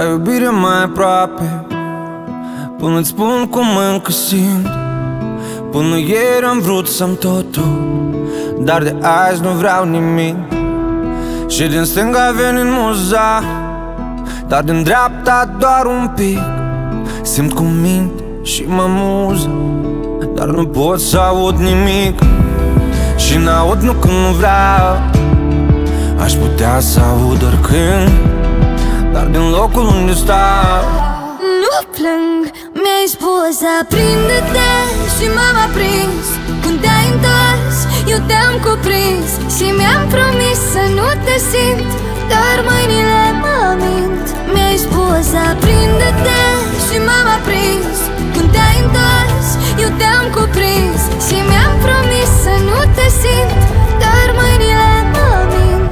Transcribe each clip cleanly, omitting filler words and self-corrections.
iubire mai aproape, până-ți spun cum încă simt. Până ieri am vrut să-mi totul, dar de azi nu vreau nimic. Și din stânga veni muza, dar din dreapta doar un pic. Simt cum minte și mă muză, dar nu pot să aud nimic. Și n-aud nu când nu vreau, aș putea să aud oricând, dar din locul unde stau. Nu plâng, mi-ai spus aprinde-te și m-am aprins. Când te-ai întors, eu te-am cuprins și mi-am promis să nu te simt, dar mâinile mă mint. Mi-ai spus aprinde-te și m-am aprins. Când te-ai întors, eu te-am cuprins și mi-am promis să nu te simt, dar mâinile mă mint.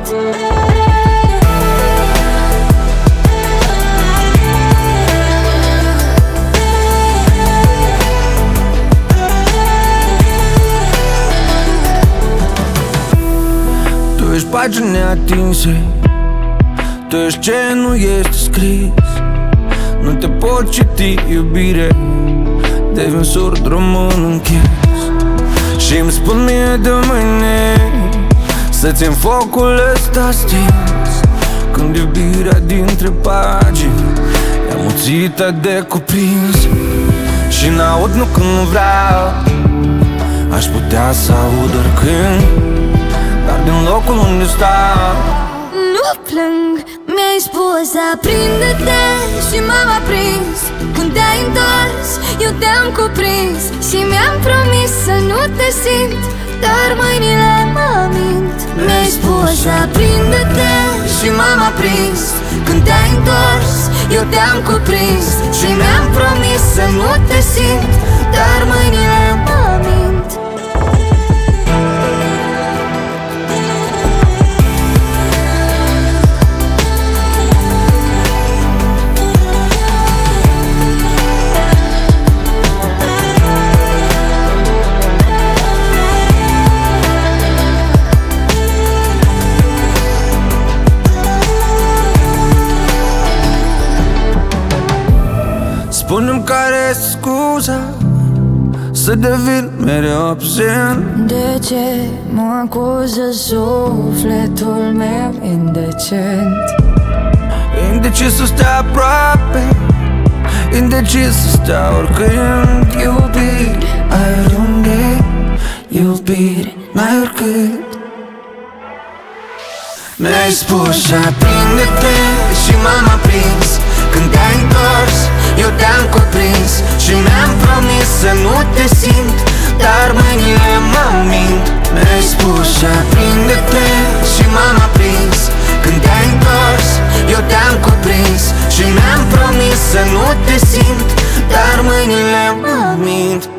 Tu ești pagini neatinse, tu ești ce nu este scris. Nu te pot citi, iubire, devin surd, rămân închis. Și-mi spun mie de mâine să țin focul ăsta stins, când iubirea dintre pagini e amuțită de cuprins. Și n-aud nu când nu vreau, aș putea să aud oricând, dar din locul unde stau. Nu plâng, mi-ai spus aprinde-te și m-am aprins. Când te-ai întors, eu te-am cuprins și mi-am promis să nu te simt, dar mâinile mă mint. Mi-ai spus aprinde-te și m-am aprins. Când te-ai întors, eu te-am cuprins și mi-am promis să nu te simt, dar mâinile mă mint. Spune-mi care-i scuza să devin mereu absent. De ce mă acuză sufletul meu indecent? Indecis să stea aproape, indecis să stea oricând. Iubire, ai oriunde, iubire, n-ai oricând. Mi-ai spus aprinde-te și m-am aprins. Când te-ai întors, eu te-am cuprins și mi-am promis să nu te simt, dar mâinile mă mint. Mi-ai spus aprinde-te și m-am aprins. Când te-ai întors, eu te-am cuprins și mi-am promis să nu te simt, dar mâinile mă mint.